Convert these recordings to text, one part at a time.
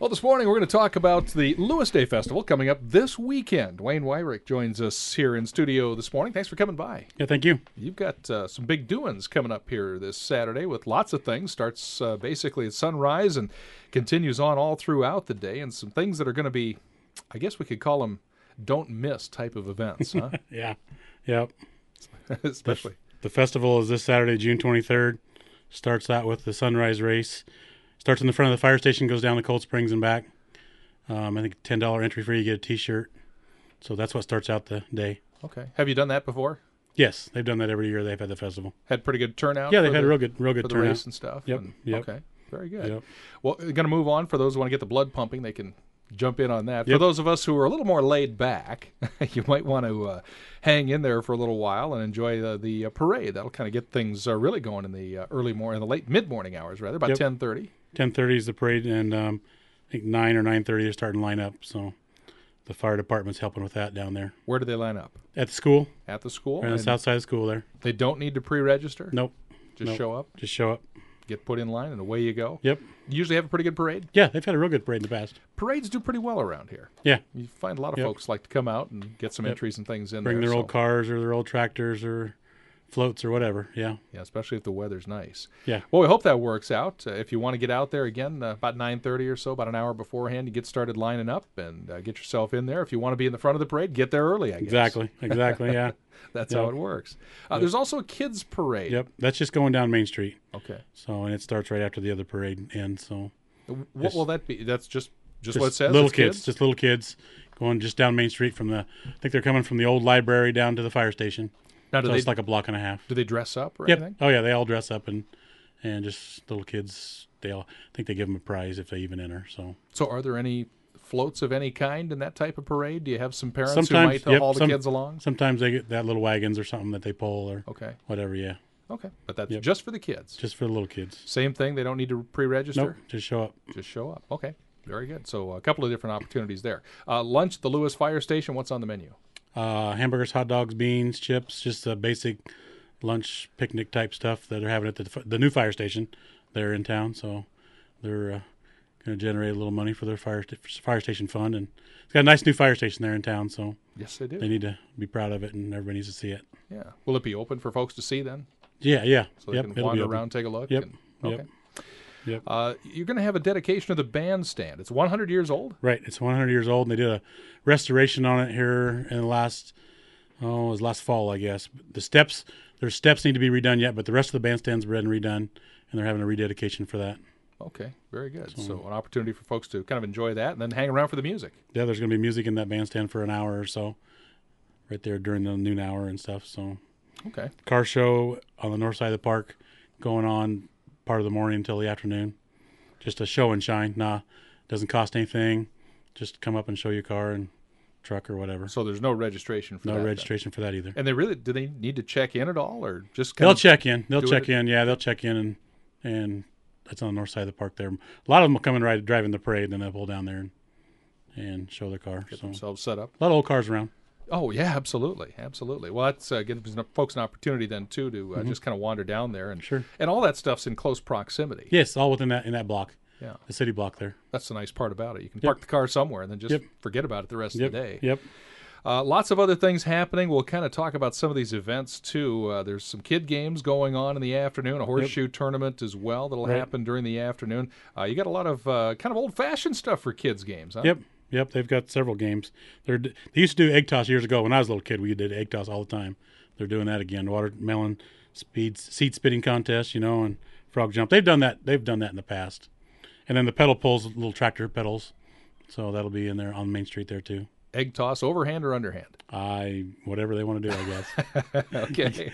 Well, this morning we're going to talk about the Lewis Day Festival coming up this weekend. Wayne Wyrick joins us here in studio this morning. Thanks for coming by. Yeah, thank you. You've got some big doings coming up here this Saturday with lots of things. Starts basically at sunrise and continues on all throughout the day, and some things that are going to be, I guess we could call them don't miss type of events, huh? Yeah, yep. Especially. The festival is this Saturday, June 23rd. Starts out with the sunrise race. Starts in the front of the fire station, goes down to Cold Springs and back. I think $10 entry fee, you get a T-shirt. So that's what starts out the day. Okay. Have you done that before? Yes, they've done that every year they've had the festival. Had pretty good turnout? Yeah, they've had a real good for the turnout. race and stuff? Yep, yep. Okay, very good. Yep. Well, we're going to move on. For those who want to get the blood pumping, they can jump in on that. For Yep. those of us who are a little more laid back, you might want to hang in there for a little while and enjoy the parade. That'll kind of get things really going in the late mid-morning hours, rather, about Yep. 10:30. 10:30 is the parade, and I think 9 or 9:30 they're starting to line up. So the fire department's helping with that down there. Where do they line up? At the school, At the school? right on the And south side of the school there. they don't need to pre-register? Nope, Just nope. show up, Just show up. get put in line, and away you go? Yep. You usually have a pretty good parade? Yeah, they've had a real good parade in the past. Parades do pretty well around here. Yeah. You find a lot of Yep. folks like to come out and get some Yep. entries and things in Bring there. their so- old cars or their old tractors or floats or whatever. Yeah. Yeah, especially if the weather's nice. Yeah. Well, we hope that works out. If you want to get out there again, about 9:30 or so, about an hour beforehand, you get started lining up and get yourself in there. If you want to be in the front of the parade, get there early, I guess. Exactly. Yeah. That's Yep. how it works. There's also a kids' parade. Yep. That's just going down Main Street. Okay. So, and it starts right after the other parade ends. So, What will that be? That's just what it says? little It's kids, just little kids going just down Main Street from I think they're coming from the old library down to the fire station. Now, So it's like a block and a half. do they dress up or Yep. anything? Oh yeah, they all dress up and just little kids. I think they give them a prize if they even enter. So So are there any floats of any kind in that type of parade? Do you have some parents Sometimes, who might yep, haul the some- kids along? sometimes they get that little wagons or something that they pull or Okay. whatever. Yeah, Okay. But that's Yep. just for the kids. just for the little kids. Same thing. They don't need to pre-register? Nope, just show up. Just show up. Okay. Very good. So a couple of different opportunities there. Lunch at the Lewis Fire Station. What's on the menu? Hamburgers, hot dogs, beans, chips, just basic lunch picnic type stuff that they're having at the new fire station there in town. So they're going to generate a little money for their fire station fund, and it's got a nice new fire station there in town. So Yes, they do. they need to be proud of it, and everybody needs to see it. Yeah. Will it be open for folks to see then? Yeah. So they Yep. can It'll be wander open. around, take a look? Yep. Okay. Yep. Yep. You're going to have a dedication of the bandstand. It's 100 years old? Right. It's 100 years old, and they did a restoration on it here in it was last fall, I guess. Their steps need to be redone yet, but the rest of the bandstand's been redone, and they're having a rededication for that. Okay. Very good. So an opportunity for folks to kind of enjoy that and then hang around for the music. Yeah, there's going to be music in that bandstand for an hour or so, right there during the noon hour and stuff. So, Okay. car show on the north side of the park going on part of the morning until the afternoon. Just a show and shine. Doesn't cost anything. Just come up and show your car and truck or whatever. So there's no registration for that. No then. registration for that either. And do they need to check in at all or just kind They'll of check in. They'll do check it- in. Yeah, they'll check in and that's on the north side of the park there. A lot of them will come and driving the parade, then they'll pull down there and show their car. get So themselves set up? a lot of old cars around. Oh, yeah, absolutely. Absolutely. Well, that's gives folks an opportunity then, too, to just kind of wander down there. And Sure. And all that stuff's in close proximity. Yes, all within in that block, Yeah. the city block there. That's the nice part about it. You can park the car somewhere and then just Yep. forget about it the rest Yep. of the day. Yep. Lots of other things happening. We'll kind of talk about some of these events, too. There's some kid games going on in the afternoon, a horseshoe tournament as well that'll Right. happen during the afternoon. You got a lot of kind of old-fashioned stuff for kids' games, huh? Yep. They've got several games. They used to do egg toss years ago. When I was a little kid, we did egg toss all the time. They're doing that again. Watermelon seed spitting contest, and frog jump. They've done that. They've done that in the past. And then the pedal pulls, little tractor pedals. So that'll be in there on Main Street there too. Egg toss, overhand or underhand? Whatever they want to do, I guess. Okay.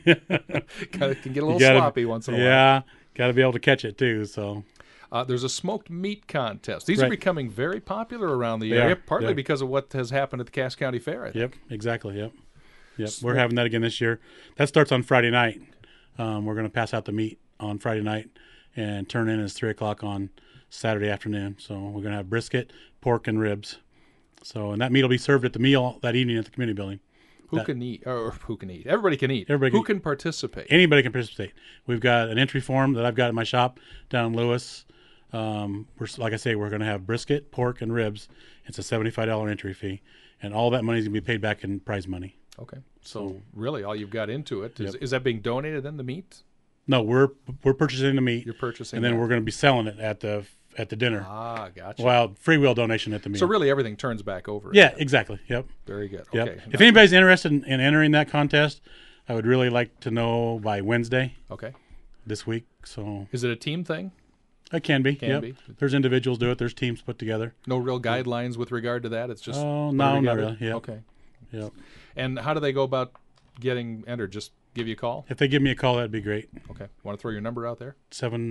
Can get a little You gotta- sloppy once in a while. Yeah, got to be able to catch it too. So There's a smoked meat contest. These are Right. becoming very popular around the They area, are, partly yeah. because of what has happened at the Cass County Fair, I think. Yep, exactly. Yep. We're having that again this year. That starts on Friday night. We're going to pass out the meat on Friday night and turn in as 3:00 on Saturday afternoon. So we're going to have brisket, pork, and ribs. So, and that meat will be served at the meal that evening at the community building. Who can eat? Everybody can eat. Everybody Who can- can participate? Anybody can participate. We've got an entry form that I've got at my shop down in Lewis. Like I say, we're going to have brisket, pork, and ribs. It's a $75 entry fee, and all that money is going to be paid back in prize money. Okay. So really, all you've got into it is that being donated then, the meat? No, we're purchasing the meat. You're purchasing, and then that. we're going to be selling it at the dinner. Ah, gotcha. Well, free will donation at the meal. So really, everything turns back over. Yeah, again. exactly. Yep. Very good. Yep. Okay. If anybody's interested in entering that contest, I would really like to know by Wednesday Okay. this week. So Is it a team thing? it can be. Can Yep. be. There's individuals do it. There's teams put together. No real guidelines with regard to that. It's just Oh, put it no, not together? really. Yep. Okay. Yep. And how do they go about getting entered? Just give you a call? If they give me a call, that'd be great. Okay. Want to throw your number out there?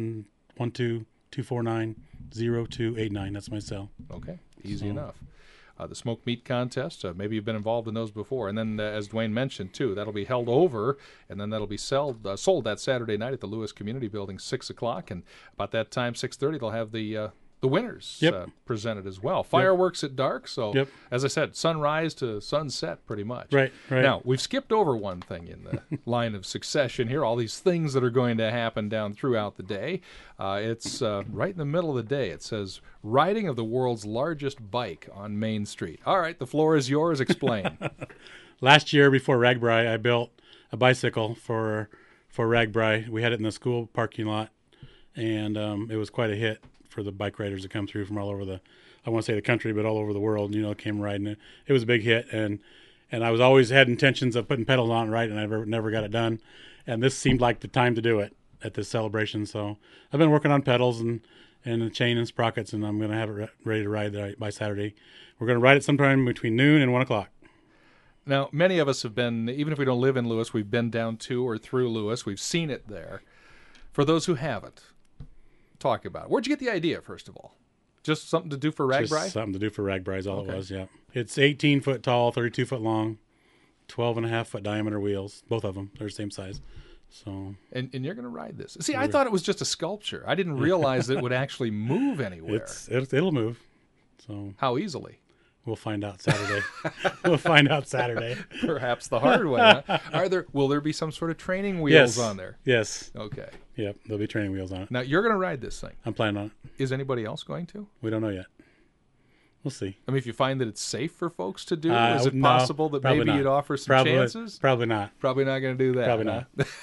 712-249-0289. That's my cell. Okay. Easy enough. The smoked meat contest, maybe you've been involved in those before. And then, as Dwayne mentioned, too, that'll be held over, and then that'll be sold that Saturday night at the Lewis Community Building, 6 o'clock. And about that time, 6:30, they'll have the winners presented as well. Fireworks at dark. So, as I said, sunrise to sunset pretty much. Right. Now, we've skipped over one thing in the line of succession here, all these things that are going to happen down throughout the day. It's right in the middle of the day. It says, riding of the world's largest bike on Main Street. All right, the floor is yours. Explain. Last year, before RAGBRAI, I built a bicycle for RAGBRAI. We had it in the school parking lot, and it was quite a hit for the bike riders that come through from all over I want to say the country, but all over the world, came riding it. It was a big hit, and I was always had intentions of putting pedals on it right, and I never got it done. And this seemed like the time to do it at this celebration. So I've been working on pedals and the chain and sprockets, and I'm going to have it ready to ride by Saturday. We're going to ride it sometime between noon and 1 o'clock. Now, many of us have been, even if we don't live in Lewis, we've been down to or through Lewis. We've seen it there. For those who haven't, talk about it. Where'd you get the idea, first of all? Just something to do for RAGBRAI? Just something to do for RAGBRAI is all it was, yeah. It's 18 foot tall, 32 foot long, 12.5 foot diameter wheels. Both of them. They're the same size. So. And you're going to ride this. See, I thought it was just a sculpture. I didn't realize that it would actually move anywhere. It'll move. So. How easily? We'll find out Saturday. We'll find out Saturday. Perhaps the hard way. Huh? Will there be some sort of training wheels on there? Yes. Okay. Yep. There'll be training wheels on it. Now you're going to ride this thing. I'm planning on it. Is anybody else going to? We don't know yet. We'll see. I mean, if you find that it's safe for folks to do, is it possible that maybe you'd offer some chances? Probably not. Probably not going to do that. Probably not.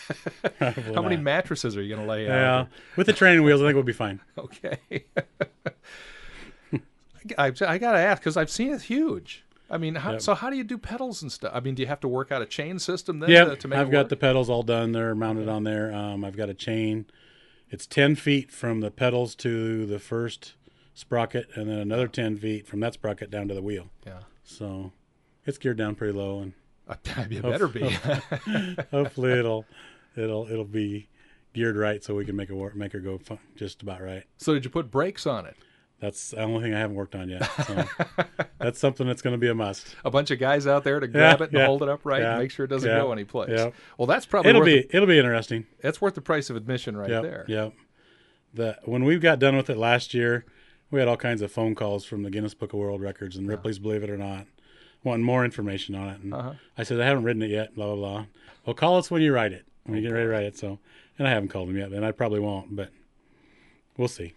How many mattresses are you going to lay out? With the training wheels, I think we'll be fine. Okay. I got to ask because I've seen it huge. I mean, so how do you do pedals and stuff? I mean, do you have to work out a chain system then to make it work? I've got the pedals all done. They're mounted on there. I've got a chain. It's 10 feet from the pedals to the first sprocket, and then another 10 feet from that sprocket down to the wheel. Yeah. So it's geared down pretty low, and you better be. Hopefully it'll be geared right so we can make her go just about right. So did you put brakes on it? That's the only thing I haven't worked on yet. So that's something that's going to be a must. A bunch of guys out there to grab it and hold it up right and make sure it doesn't go anyplace. Yeah. Well, that's probably it'll be interesting. That's worth the price of admission there. Yeah. When we got done with it last year, we had all kinds of phone calls from the Guinness Book of World Records and Ripley's Believe It or Not, wanting more information on it. And I said, I haven't ridden it yet, blah, blah, blah. Well, call us when you ride it, when you get ready to ride it. So, and I haven't called them yet, and I probably won't, but we'll see.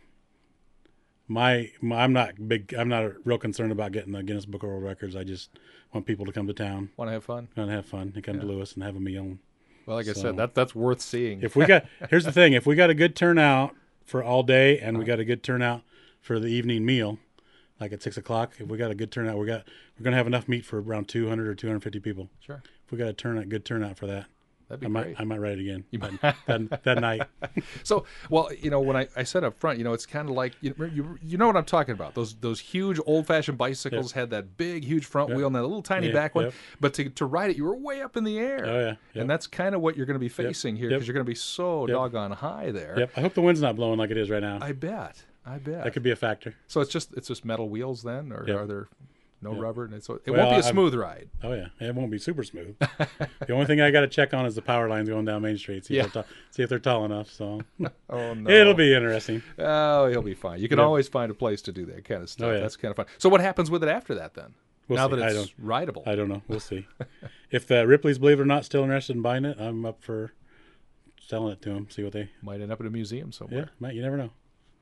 I'm not real concerned about getting the Guinness Book of World Records. I just want people to come to town. Want to have fun? Want to have fun and come to Lewis and have a meal. Well, like I said, that's worth seeing. Here's the thing: if we got a good turnout for all day, and we got a good turnout for the evening meal, like at 6 o'clock, if we got a good turnout, we're going to have enough meat for around 200 or 250 people. Sure. If we got a good turnout for that. That'd be great. I might write it again that night. So, well, when I said up front, it's kind of like you know what I'm talking about. Those huge old-fashioned bicycles had that big, huge front wheel and that little tiny back one. But to ride it, you were way up in the air. Oh yeah. Yep. And that's kind of what you're going to be facing here because you're going to be so doggone high there. Yep. I hope the wind's not blowing like it is right now. I bet. That could be a factor. So it's just metal wheels then, or are there? No rubber, and it won't be a smooth ride. Oh yeah, it won't be super smooth. The only thing I got to check on is the power lines going down Main Street. See if they're tall enough. So, oh no, it'll be interesting. Oh, he'll be fine. You can always find a place to do that kind of stuff. That's kind of fun. So, what happens with it after that then? Now that it's rideable, I don't know. We'll see. If the Ripley's Believe It or Not still interested in buying it, I'm up for selling it to them. See what they might end up in a museum somewhere. Yeah, you never know.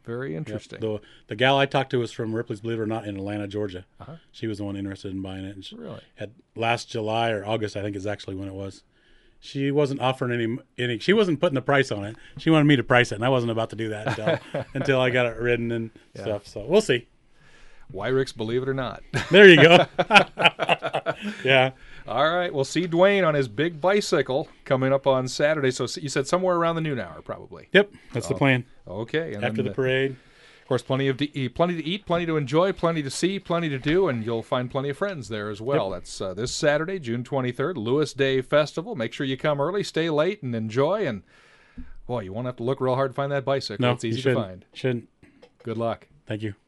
Very interesting. The gal I talked to was from Ripley's Believe It or Not in Atlanta, Georgia. Uh-huh. She was the one interested in buying it. And Really? At last July or August, I think is actually when it was. She wasn't offering any. She wasn't putting the price on it. She wanted me to price it, and I wasn't about to do that until I got it ridden and stuff. So we'll see. Weirick's Believe It or Not. There you go. Yeah. All right. We'll see Dwayne on his big bicycle coming up on Saturday. So you said somewhere around the noon hour, probably. Yep. That's the plan. Okay. And After then, the parade. Of course, plenty to eat, plenty to enjoy, plenty to see, plenty to do, and you'll find plenty of friends there as well. Yep. That's this Saturday, June 23rd, Lewis Day Festival. Make sure you come early, stay late, and enjoy. And, boy, you won't have to look real hard to find that bicycle. No, It's easy you to shouldn't. find. Shouldn't. Good luck. Thank you.